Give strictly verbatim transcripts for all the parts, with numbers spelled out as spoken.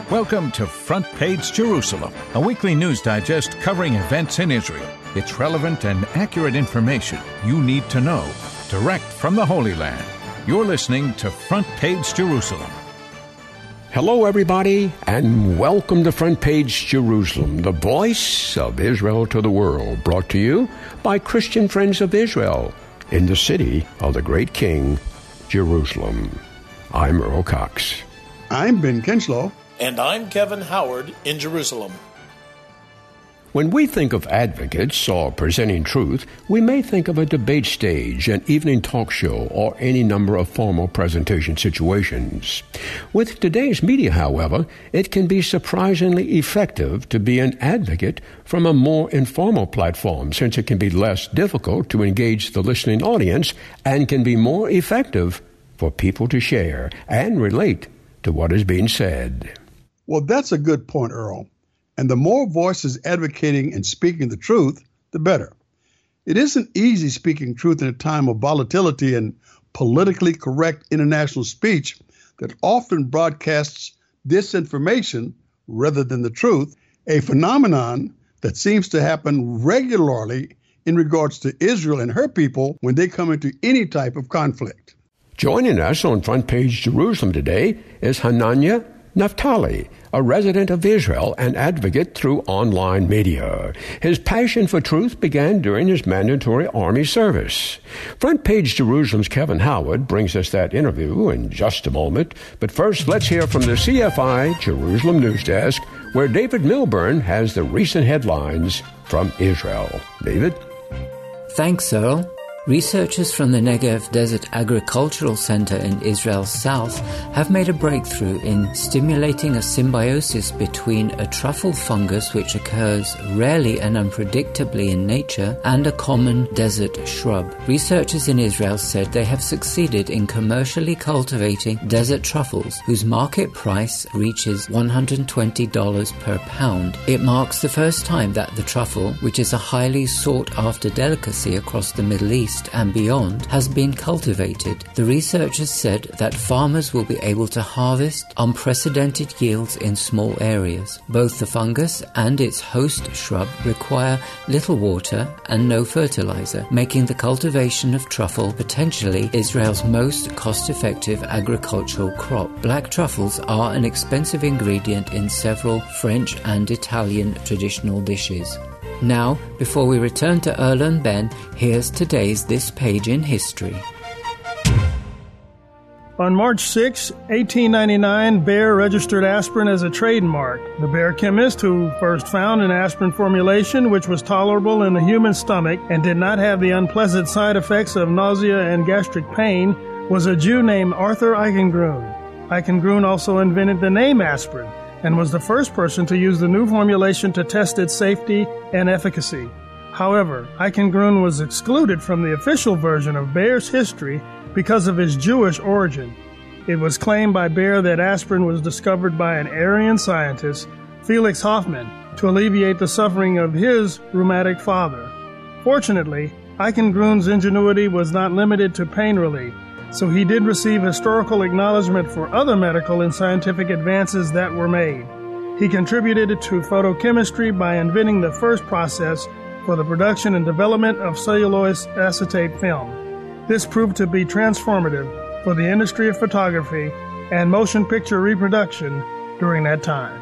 Welcome to Front Page Jerusalem, a weekly news digest covering events in Israel. It's relevant and accurate information you need to know, direct from the Holy Land. You're listening to Front Page Jerusalem. Hello, everybody, and welcome to Front Page Jerusalem, the voice of Israel to the world, brought to you by Christian Friends of Israel in the city of the great King, Jerusalem. I'm Earl Cox. I'm Ben Kinchlow. And I'm Kevin Howard in Jerusalem. When we think of advocates or presenting truth, we may think of a debate stage, an evening talk show, or any number of formal presentation situations. With today's media, however, it can be surprisingly effective to be an advocate from a more informal platform, since it can be less difficult to engage the listening audience and can be more effective for people to share and relate to what is being said. Well, that's a good point, Earl. And the more voices advocating and speaking the truth, the better. It isn't easy speaking truth in a time of volatility and politically correct international speech that often broadcasts disinformation rather than the truth, a phenomenon that seems to happen regularly in regards to Israel and her people when they come into any type of conflict. Joining us on Front Page Jerusalem today is Hanania Naftali, a resident of Israel and advocate through online media. His passion for truth began during his mandatory army service. Front Page Jerusalem's Kevin Howard brings us that interview in just a moment. But first, let's hear from the C F I Jerusalem News Desk, where David Milburn has the recent headlines from Israel. David? Thanks, Earl. Researchers from the Negev Desert Agricultural Center in Israel's south have made a breakthrough in stimulating a symbiosis between a truffle fungus, which occurs rarely and unpredictably in nature, and a common desert shrub. Researchers in Israel said they have succeeded in commercially cultivating desert truffles, whose market price reaches one hundred twenty dollars per pound. It marks the first time that the truffle, which is a highly sought-after delicacy across the Middle East and beyond, has been cultivated. The researchers said that farmers will be able to harvest unprecedented yields in small areas. Both the fungus and its host shrub require little water and no fertilizer, making the cultivation of truffle potentially Israel's most cost-effective agricultural crop. Black truffles are an expensive ingredient in several French and Italian traditional dishes. Now, before we return to Earl and Ben, here's today's This Page in History. On March sixth, eighteen ninety-nine, Bayer registered aspirin as a trademark. The Bayer chemist who first found an aspirin formulation which was tolerable in the human stomach and did not have the unpleasant side effects of nausea and gastric pain was a Jew named Arthur Eichengrun. Eichengrun also invented the name aspirin and was the first person to use the new formulation to test its safety and efficacy. However, Eichengrun was excluded from the official version of Bayer's history because of his Jewish origin. It was claimed by Bayer that aspirin was discovered by an Aryan scientist, Felix Hoffmann, to alleviate the suffering of his rheumatic father. Fortunately, Eichengrun's ingenuity was not limited to pain relief, so he did receive historical acknowledgement for other medical and scientific advances that were made. He contributed to photochemistry by inventing the first process for the production and development of cellulose acetate film. This proved to be transformative for the industry of photography and motion picture reproduction during that time.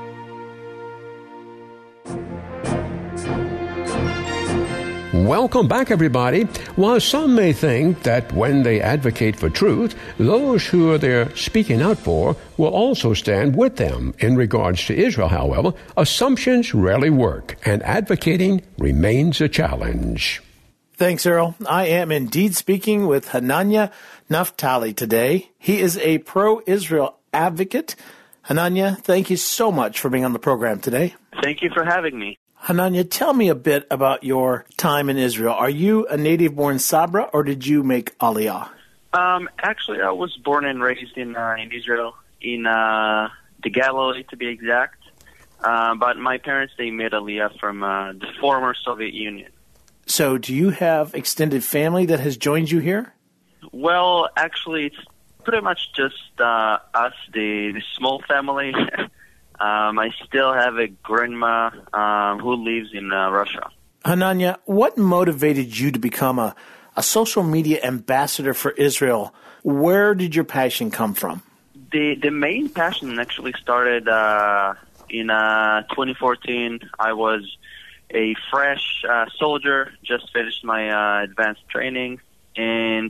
Welcome back, everybody. While some may think that when they advocate for truth, those who are there speaking out for will also stand with them. In regards to Israel, however, assumptions rarely work, and advocating remains a challenge. Thanks, Earl. I am indeed speaking with Hanania Naftali today. He is a pro-Israel advocate. Hanania, thank you so much for being on the program today. Thank you for having me. Hanania, tell me a bit about your time in Israel. Are you a native-born Sabra, or did you make Aliyah? Um, actually, I was born and raised in uh, in Israel, in uh, the Galilee, to be exact. Uh, but my parents, they made Aliyah from uh, the former Soviet Union. So do you have extended family that has joined you here? Well, actually, it's pretty much just uh, us, the, the small family. Um, I still have a grandma um, who lives in uh, Russia. Hananya, what motivated you to become a, a social media ambassador for Israel? Where did your passion come from? The the main passion actually started uh, in uh, twenty fourteen. I was a fresh uh, soldier, just finished my uh, advanced training, and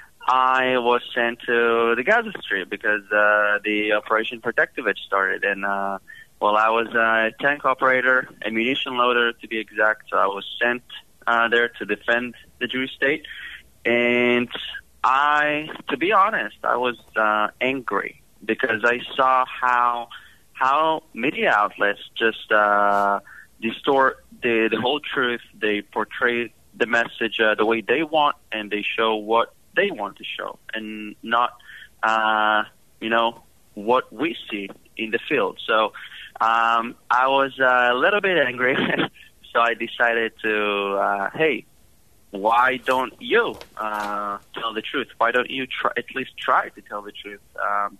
I was sent to the Gaza Strip because uh, the Operation Protective Edge started. And uh, well, I was a tank operator, a munition loader to be exact, so I was sent uh, there to defend the Jewish state. And I, to be honest, I was uh, angry because I saw how how media outlets just uh, distort the, the whole truth. They portray the message uh, the way they want, and they show what they want to show, and not, uh, you know, what we see in the field. So um, I was uh, a little bit angry, so I decided to, uh, hey, why don't you uh, tell the truth? Why don't you try, at least try to tell the truth? Um,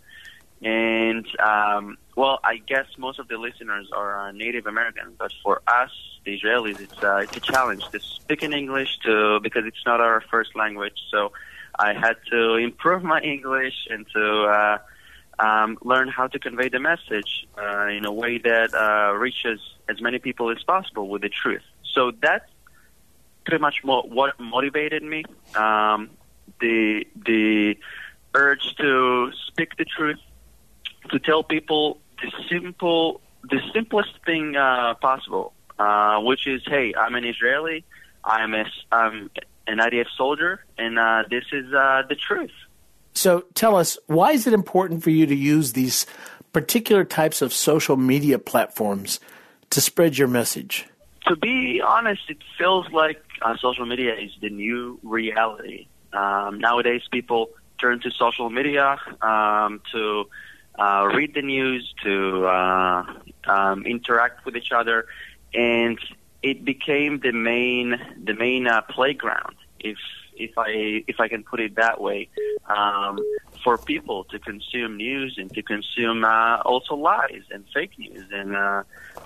and, um, well, I guess most of the listeners are uh, Native American, but for us, the Israelis, it's, uh, it's a challenge to speak in English to because it's not our first language. So I had to improve my English and to uh, um, learn how to convey the message uh, in a way that uh, reaches as many people as possible with the truth. So that's pretty much mo- what motivated me. Um, the the urge to speak the truth, to tell people the simple, the simplest thing uh, possible, uh, which is, hey, I'm an Israeli, I'm a, I'm an I D F soldier, and uh, this is uh, the truth. So tell us, why is it important for you to use these particular types of social media platforms to spread your message? To be honest, it feels like uh, social media is the new reality. Um, nowadays, people turn to social media um, to uh, read the news, to uh, um, interact with each other, and it became the main the main uh, playground, if if I if I can put it that way, um, for people to consume news and to consume uh, also lies and fake news and uh,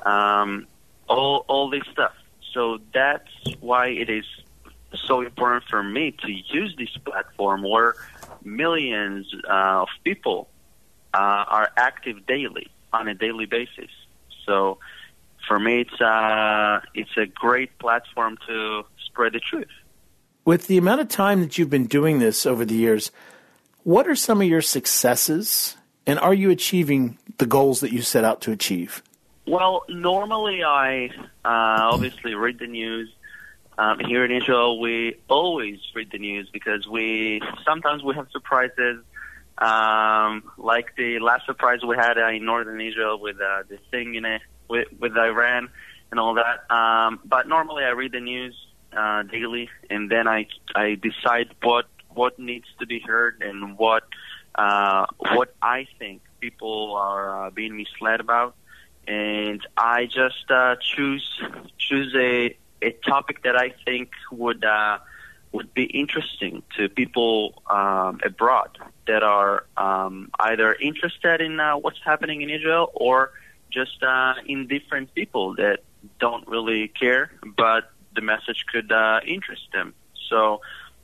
um, all all this stuff. So that's why it is so important for me to use this platform where millions uh, of people uh, are active daily on a daily basis. So for me, it's uh, it's a great platform to spread the truth. With the amount of time that you've been doing this over the years, what are some of your successes, and are you achieving the goals that you set out to achieve? Well, normally I uh, obviously read the news. Um, here in Israel, we always read the news because we sometimes we have surprises, um, like the last surprise we had uh, in northern Israel with uh, the thing in a, with, with Iran and all that. Um, but normally I read the news uh, daily, and then I I decide what what needs to be heard and what uh, what I think people are uh, being misled about. And I just uh, choose choose a, a topic that I think would uh, would be interesting to people um, abroad that are um, either interested in uh, what's happening in Israel or just uh, indifferent people that don't really care, but the message could uh, interest them. So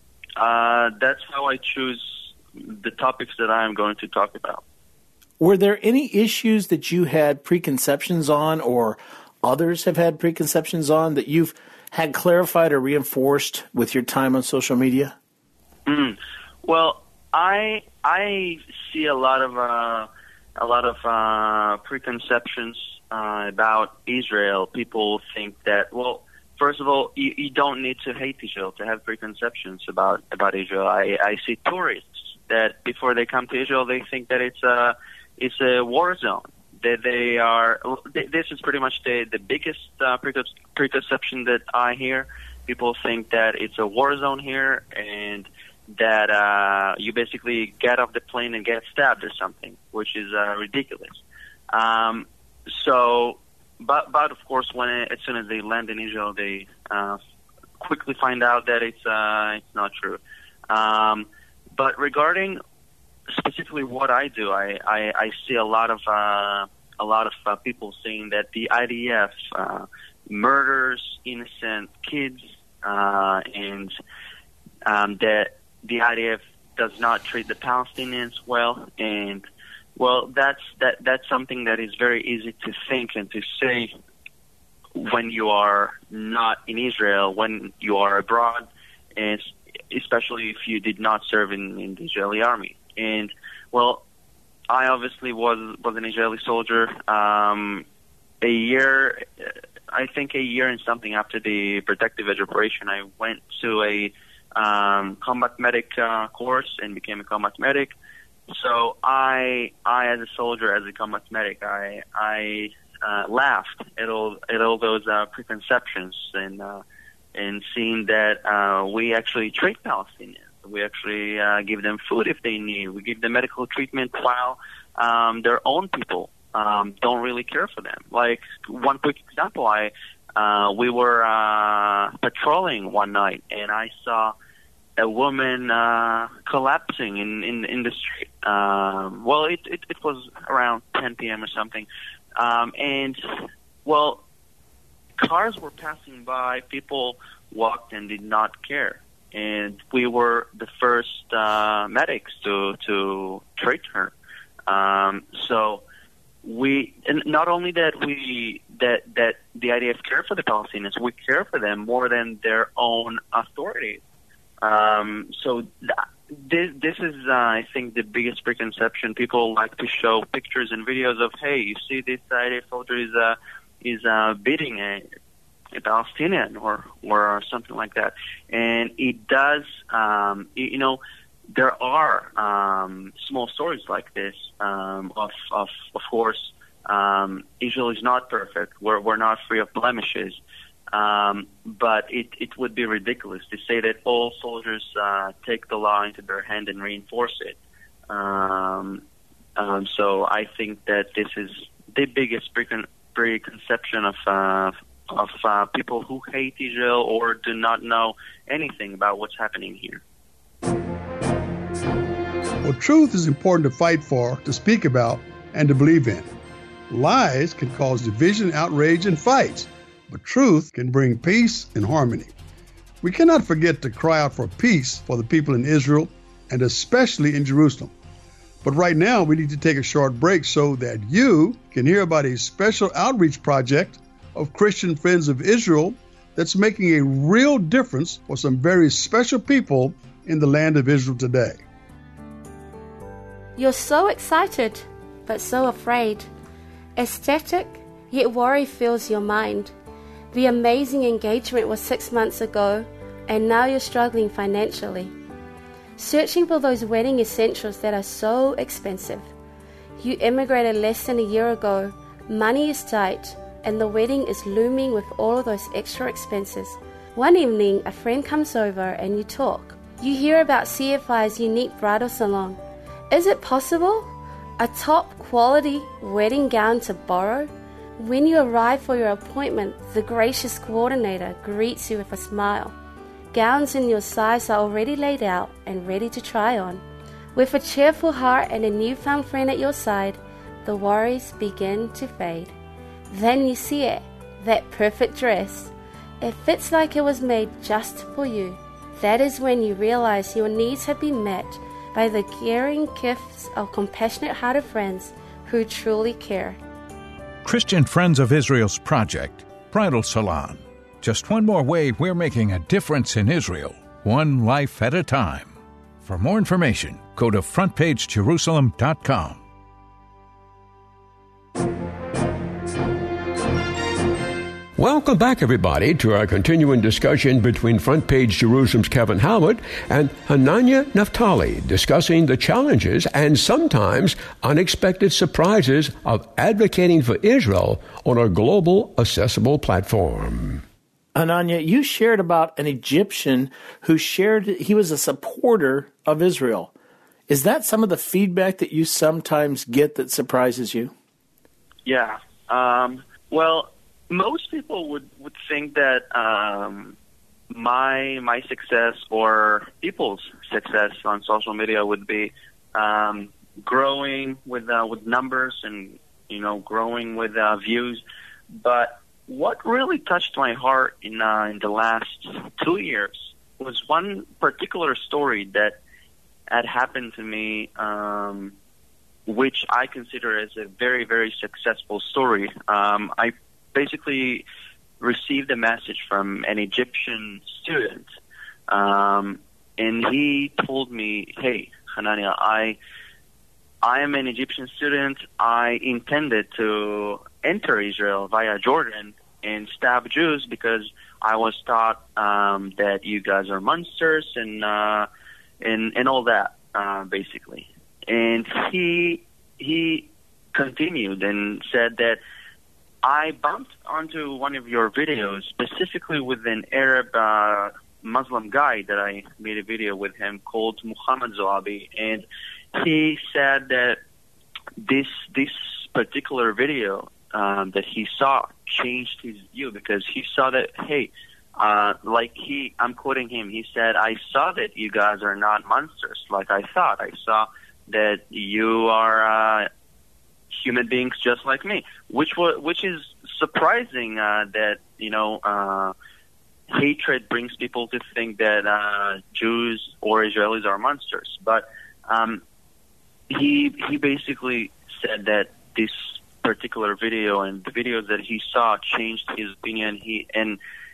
uh, that's how I choose the topics that I am going to talk about. Were there any issues that you had preconceptions on or others have had preconceptions on that you've had clarified or reinforced with your time on social media? Mm. Well, I I see a lot of uh, a lot of uh, preconceptions uh, about Israel. People think that, well, first of all, you, you don't need to hate Israel to have preconceptions about about Israel. I, I see tourists that before they come to Israel, they think that it's a It's a war zone. That they are. This is pretty much the the biggest uh, preconception that I hear. People think that it's a war zone here, and that uh, you basically get off the plane and get stabbed or something, which is uh, ridiculous. Um, so, but but of course, when it, as soon as they land in Israel, they uh, quickly find out that it's uh, it's not true. Um, but regarding specifically what I do, I, I, I see a lot of uh, a lot of uh, people saying that the I D F uh, murders innocent kids uh, and um, that the I D F does not treat the Palestinians well. And, well, that's that that's something that is very easy to think and to say when you are not in Israel, when you are abroad, and especially if you did not serve in, in the Israeli army. And, well, I obviously was was an Israeli soldier. Um, a year, I think a year and something after the protective edge operation, I went to a um, combat medic uh, course and became a combat medic. So I, I as a soldier, as a combat medic, I I uh, laughed at all at all those uh, preconceptions and uh, and seeing that uh, we actually treat Palestinians. We actually uh, give them food if they need. We give them medical treatment while um, their own people um, don't really care for them. Like one quick example, I uh, we were uh, patrolling one night and I saw a woman uh, collapsing in, in, in the street. Um, well, it, it, it was around ten p.m. or something. Um, and, well, cars were passing by. People walked and did not care. And we were the first uh, medics to to treat her. Um, so we, and not only that we that that the I D F care for the Palestinians, we care for them more than their own authorities. Um, so th- this this is, uh, I think, the biggest preconception. People like to show pictures and videos of, hey, you see this I D F soldier is uh, is uh, beating a. a Palestinian or, or something like that. And it does, um, you know, there are um, small stories like this. Um, of, of, of course, um, Israel is not perfect. We're, we're not free of blemishes. Um, but it, it would be ridiculous to say that all soldiers uh, take the law into their hand and reinforce it. Um, um, so I think that this is the biggest precon- preconception of uh, of uh, people who hate Israel or do not know anything about what's happening here. Well, truth is important to fight for, to speak about, and to believe in. Lies can cause division, outrage, and fights, but truth can bring peace and harmony. We cannot forget to cry out for peace for the people in Israel, and especially in Jerusalem. But right now, we need to take a short break so that you can hear about a special outreach project of Christian Friends of Israel that's making a real difference for some very special people in the land of Israel today. You're so excited, but so afraid. Ecstatic, yet worry fills your mind. The amazing engagement was six months ago, and now you're struggling financially. Searching for those wedding essentials that are so expensive. You immigrated less than a year ago, money is tight, and the wedding is looming with all of those extra expenses. One evening, a friend comes over and you talk. You hear about C F I's unique bridal salon. Is it possible? A top quality wedding gown to borrow? When you arrive for your appointment, the gracious coordinator greets you with a smile. Gowns in your size are already laid out and ready to try on. With a cheerful heart and a newfound friend at your side, the worries begin to fade. Then you see it, that perfect dress. It fits like it was made just for you. That is when you realize your needs have been met by the caring gifts of compassionate-hearted friends who truly care. Christian Friends of Israel's project, Bridal Salon. Just one more way we're making a difference in Israel, one life at a time. For more information, go to front page jerusalem dot com. Welcome back, everybody, to our continuing discussion between Front Page Jerusalem's Kevin Howard and Hananya Naftali, discussing the challenges and sometimes unexpected surprises of advocating for Israel on a global, accessible platform. Hananya, you shared about an Egyptian who shared he was a supporter of Israel. Is that some of the feedback that you sometimes get that surprises you? Yeah. Um, well, most people would, would think that um, my my success or people's success on social media would be um, growing with uh, with numbers and you know, growing with uh, views. But what really touched my heart in uh, in the last two years was one particular story that had happened to me, um, which I consider as a very, very successful story. Um, I basically received a message from an Egyptian student, um, and he told me, "Hey, Hanania, I I am an Egyptian student. I intended to enter Israel via Jordan and stab Jews because I was taught um, that you guys are monsters and uh, and and all that, uh, basically." And he he continued and said that I bumped onto one of your videos, specifically with an Arab uh, Muslim guy that I made a video with him called Muhammad Zoabi, and he said that this this particular video um, that he saw changed his view because he saw that, hey, uh, like he, I'm quoting him, he said, "I saw that you guys are not monsters like I thought. I saw that you are uh, human beings just like me," which was, which is surprising uh, that, you know, uh, hatred brings people to think that uh, Jews or Israelis are monsters. But um, he he basically said that this particular video and the videos that he saw changed his opinion. He and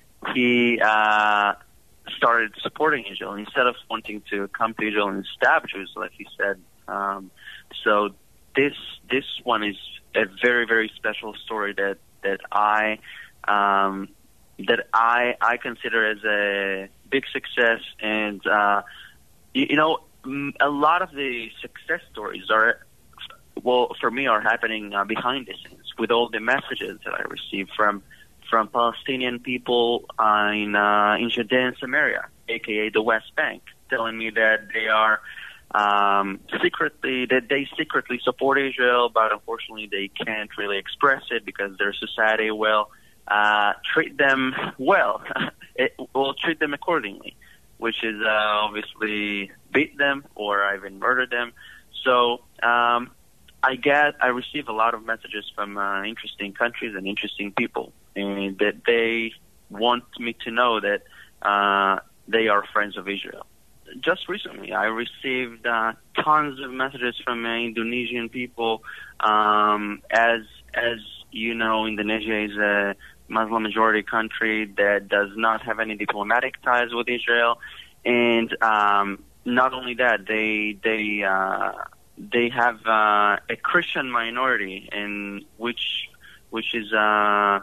he uh, started supporting Israel instead of wanting to come to Israel and stab Jews, like he said. Um, so this this one is a very, very special story that that I um, that I I consider as a big success. And uh, you, you know, a lot of the success stories are, well, for me, are happening uh, behind the scenes with all the messages that I receive from from Palestinian people uh, in uh, in Judea and Samaria, aka the West Bank, telling me that they are um, secretly that they secretly support Israel, but unfortunately they can't really express it because their society will uh, treat them well, it will treat them accordingly, which is uh, obviously beat them or even murder them. So um, I get, I receive a lot of messages from uh, interesting countries and interesting people, and that they want me to know that uh, they are friends of Israel. Just recently, I received uh, tons of messages from uh, Indonesian people. Um, as as you know, Indonesia is a Muslim majority country that does not have any diplomatic ties with Israel, and um, not only that, they they uh, they have uh, a Christian minority, and which which is uh,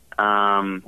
um,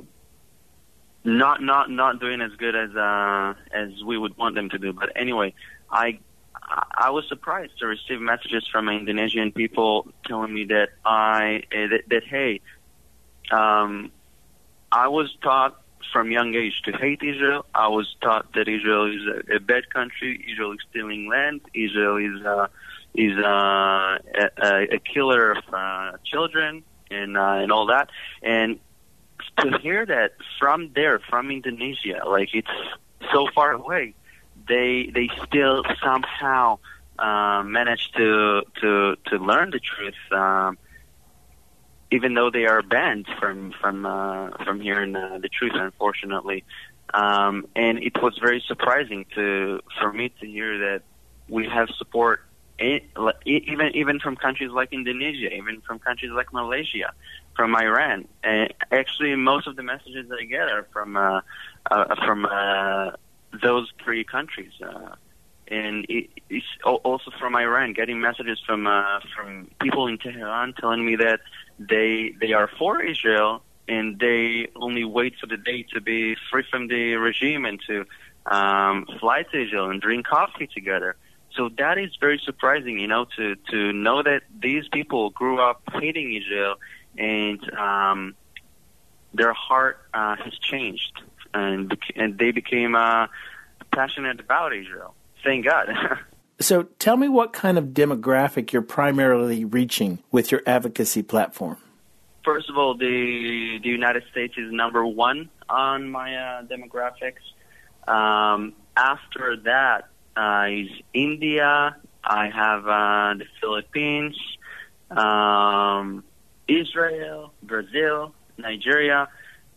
not not not doing as good as uh, as we would want them to do. But anyway, I I was surprised to receive messages from Indonesian people telling me that I uh, that, that hey, um, I was taught from young age to hate Israel. I was taught that Israel is a, a bad country. Israel is stealing land. Israel is uh, is uh, a, a killer of uh, children and uh, and all that. And to hear that from there, from Indonesia, like it's so far away, they they still somehow uh, manage to to to learn the truth. Um, even though they are banned from from uh, from hearing uh, the truth, unfortunately, um, and it was very surprising to for me to hear that we have support, in, even even from countries like Indonesia, even from countries like Malaysia, from Iran. And actually, most of the messages I get are from uh, uh, from uh, those three countries. Uh, And it, it's also from Iran, getting messages from uh, from people in Tehran telling me that they they are for Israel and they only wait for the day to be free from the regime and to um, fly to Israel and drink coffee together. So that is very surprising, you know, to to know that these people grew up hating Israel and um, their heart uh, has changed and and they became uh, passionate about Israel. Thank God. So tell me what kind of demographic you're primarily reaching with your advocacy platform. First of all, the the United States is number one on my uh, demographics. Um, after that uh, is India. I have uh, the Philippines, um, Israel, Brazil, Nigeria.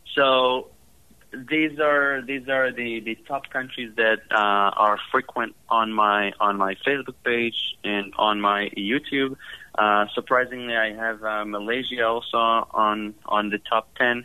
So these are these are the, the top countries that uh, are frequent on my on my Facebook page and on my YouTube. Uh, surprisingly, I have uh, Malaysia also on on the top ten.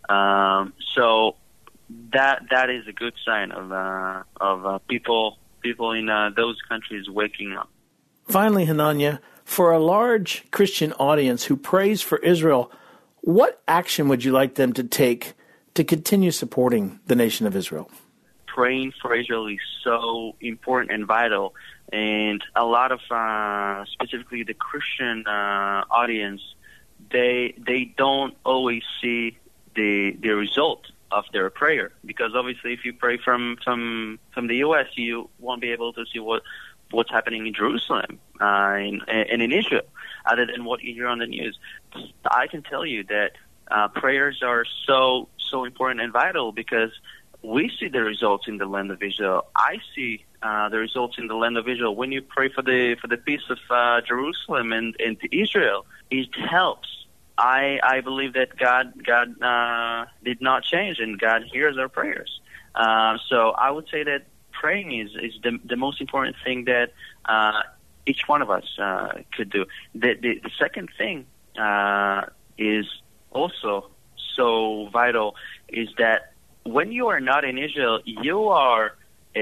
Um, so that that is a good sign of uh, of uh, people people in uh, those countries waking up. Finally, Hananya, for a large Christian audience who prays for Israel, what action would you like them to take to continue supporting the nation of Israel? Praying for Israel is so important and vital, and a lot of, uh, specifically the Christian uh, audience, they they don't always see the the result of their prayer, because obviously if you pray from from from the U S, you won't be able to see what what's happening in Jerusalem uh, in, and in Israel, other than what you hear on the news. I can tell you that uh, prayers are so so important and vital, because we see the results in the land of Israel. I see uh, the results in the land of Israel. When you pray for the for the peace of uh, Jerusalem and, and Israel, it helps. I I believe that God God uh, did not change, and God hears our prayers. Uh, so I would say that praying is, is the, the most important thing that uh, each one of us uh, could do. The, the, the second thing uh, is also so vital, is that when you are not in Israel, you are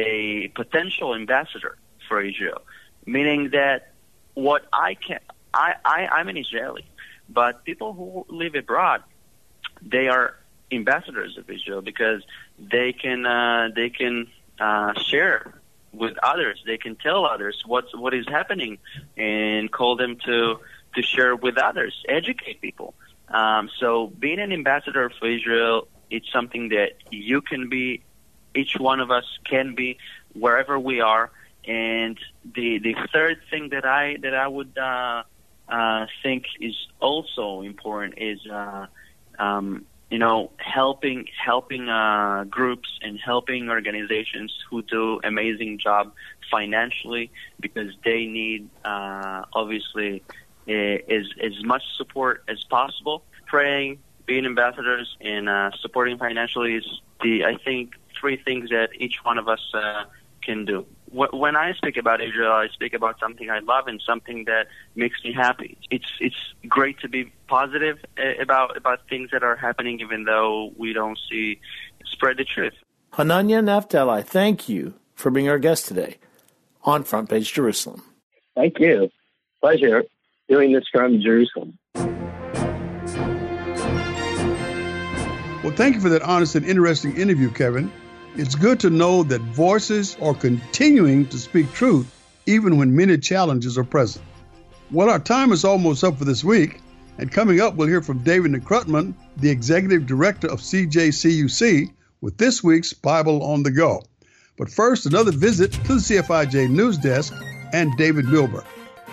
a potential ambassador for Israel, meaning that what I can, I, I, I'm an Israeli, but people who live abroad, they are ambassadors of Israel, because they can uh, they can uh, share with others. They can tell others what's what is happening, and call them to to share with others, educate people. Um, so being an ambassador for Israel, it's something that you can be, each one of us can be, wherever we are. And the the third thing that I that I would uh, uh, think is also important is uh, um, you know helping helping uh, groups and helping organizations who do amazing job financially, because they need uh, obviously as as much support as possible. Praying, being ambassadors, and uh, supporting financially is the I think three things that each one of us uh, can do. When I speak about Israel, I speak about something I love and something that makes me happy. It's it's great to be positive about about things that are happening, even though we don't see. Spread the truth. Hananya Naftali, thank you for being our guest today on Front Page Jerusalem. Thank you. Pleasure doing this from Jerusalem. Well, thank you for that honest and interesting interview, Kevin. It's good to know that voices are continuing to speak truth even when many challenges are present. Well, our time is almost up for this week, and coming up, we'll hear from David Krutman, the Executive Director of C J C U C, with this week's Bible on the Go. But first, another visit to the C F I J News Desk and David Milberg.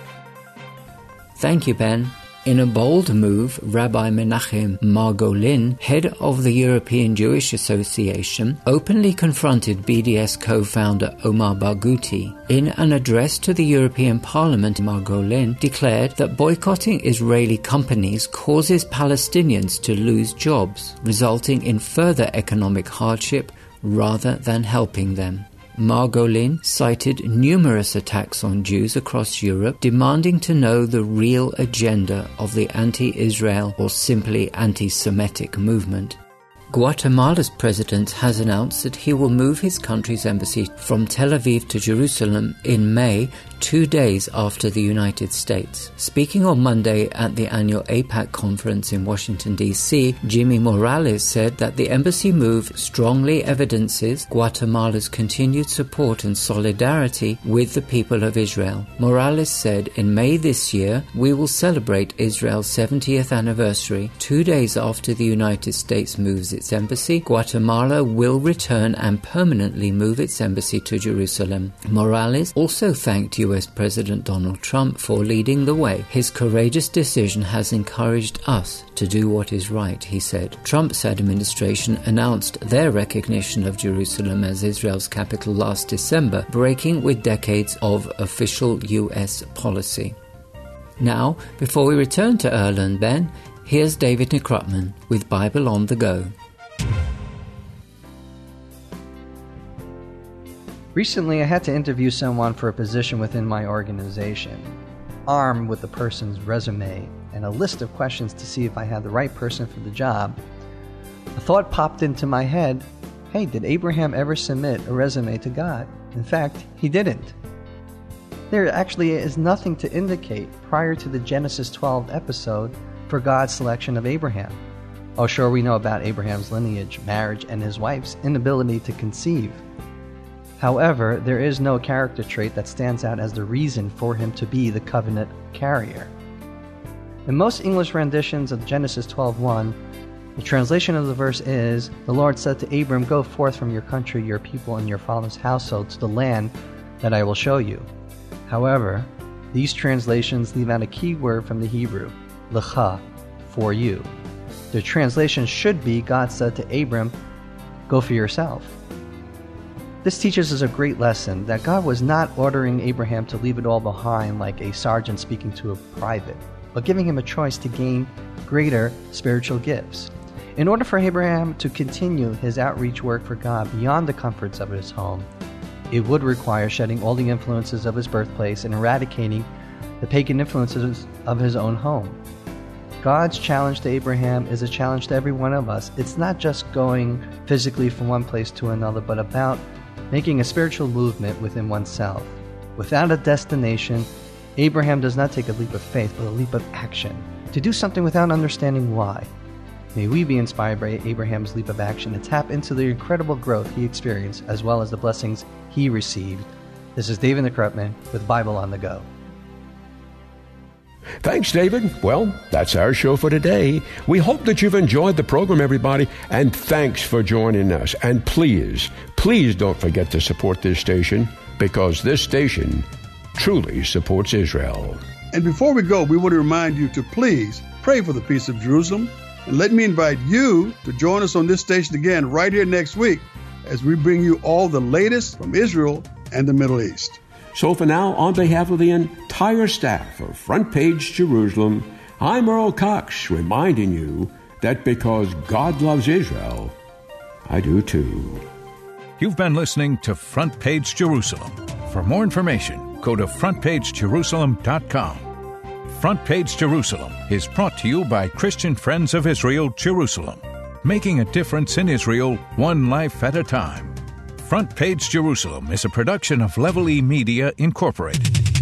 Thank you, Ben. In a bold move, Rabbi Menachem Margolin, head of the European Jewish Association, openly confronted B D S co-founder Omar Barghouti. In an address to the European Parliament, Margolin declared that boycotting Israeli companies causes Palestinians to lose jobs, resulting in further economic hardship rather than helping them. Margolin cited numerous attacks on Jews across Europe, demanding to know the real agenda of the anti-Israel or simply anti-Semitic movement. Guatemala's president has announced that he will move his country's embassy from Tel Aviv to Jerusalem in May, two days after the United States. Speaking on Monday at the annual AIPAC conference in Washington, D C, Jimmy Morales said that the embassy move strongly evidences Guatemala's continued support and solidarity with the people of Israel. Morales said, in May this year, we will celebrate Israel's seventieth anniversary. Two days after the United States moves its embassy, Guatemala will return and permanently move its embassy to Jerusalem. Morales also thanked U S President Donald Trump for leading the way. His courageous decision has encouraged us to do what is right, he said. Trump's administration announced their recognition of Jerusalem as Israel's capital last December, breaking with decades of official U S policy. Now, before we return to Erlen Ben, Here's David Krupman with Bible on the Go. Recently, I had to interview someone for a position within my organization. Armed with the person's resume and a list of questions to see if I had the right person for the job, a thought popped into my head, hey, did Abraham ever submit a resume to God? In fact, he didn't. There actually is nothing to indicate prior to the Genesis twelve episode for God's selection of Abraham. Oh, sure, we know about Abraham's lineage, marriage, and his wife's inability to conceive. However, there is no character trait that stands out as the reason for him to be the covenant carrier. In most English renditions of Genesis twelve one, the translation of the verse is, "The Lord said to Abram, go forth from your country, your people, and your father's household to the land that I will show you." However, these translations leave out a key word from the Hebrew, lecha, for you. The translation should be, God said to Abram, go for yourself. This teaches us a great lesson that God was not ordering Abraham to leave it all behind like a sergeant speaking to a private, but giving him a choice to gain greater spiritual gifts. In order for Abraham to continue his outreach work for God beyond the comforts of his home, it would require shedding all the influences of his birthplace and eradicating the pagan influences of his own home. God's challenge to Abraham is a challenge to every one of us. It's not just going physically from one place to another, but about making a spiritual movement within oneself. Without a destination, Abraham does not take a leap of faith, but a leap of action, to do something without understanding why. May we be inspired by Abraham's leap of action and tap into the incredible growth he experienced, as well as the blessings he received. This is David Krupman with Bible on the Go. Thanks, David. Well, that's our show for today. We hope that you've enjoyed the program, everybody, and thanks for joining us. And please, please don't forget to support this station, because this station truly supports Israel. And before we go, we want to remind you to please pray for the peace of Jerusalem. And let me invite you to join us on this station again right here next week as we bring you all the latest from Israel and the Middle East. So for now, on behalf of the entire staff of Front Page Jerusalem, I'm Earl Cox, reminding you that because God loves Israel, I do too. You've been listening to Front Page Jerusalem. For more information, go to front page jerusalem dot com. Front Page Jerusalem is brought to you by Christian Friends of Israel, Jerusalem, making a difference in Israel, one life at a time. Front Page Jerusalem is a production of Level E Media, Incorporated.